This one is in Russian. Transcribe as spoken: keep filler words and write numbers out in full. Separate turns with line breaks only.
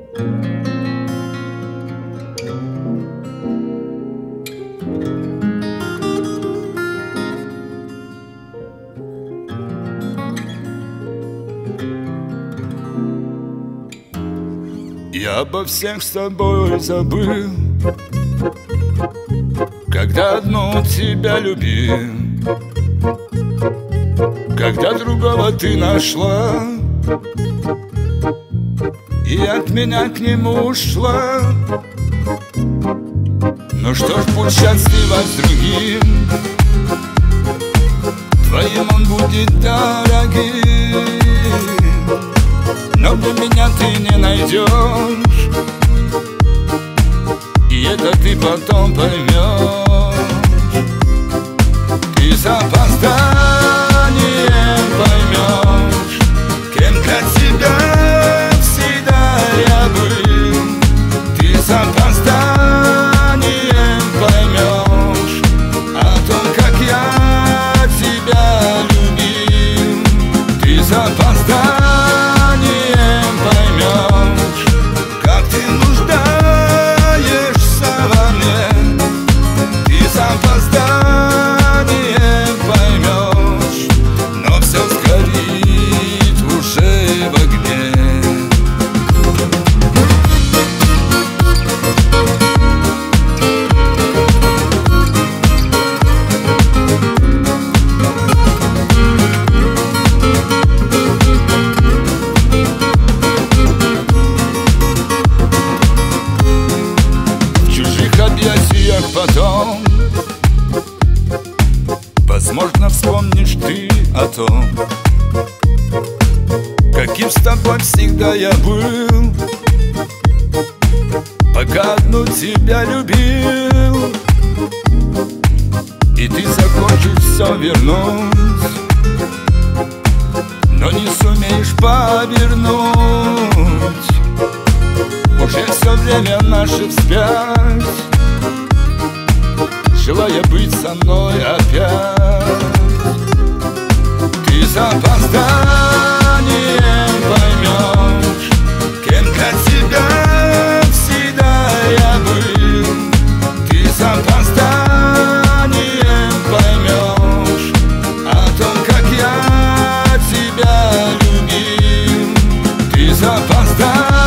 Я обо всех с тобой забыл, когда одну тебя любил, когда другого ты нашла и от меня к нему ушла. Ну что ж, будь счастлива с другим, твоим он будет дорогим, но для меня ты не найдешь, и это ты потом поймешь. Ты с опозданием поймешь, кем для тебя всегда я был. Ты с опозданием поймешь о том, как я тебя любил. Ты с опозданием потом, возможно, вспомнишь ты о том, каким с тобой всегда я был, пока одну тебя любил. И ты захочешь все вернуть, но не сумеешь повернуть. Уже все время наше вспять, желая быть со мной опять. Ты с опозданием поймешь, кем для тебя всегда я был. Ты с опозданием поймешь о том, как я тебя любил. Ты с опозданием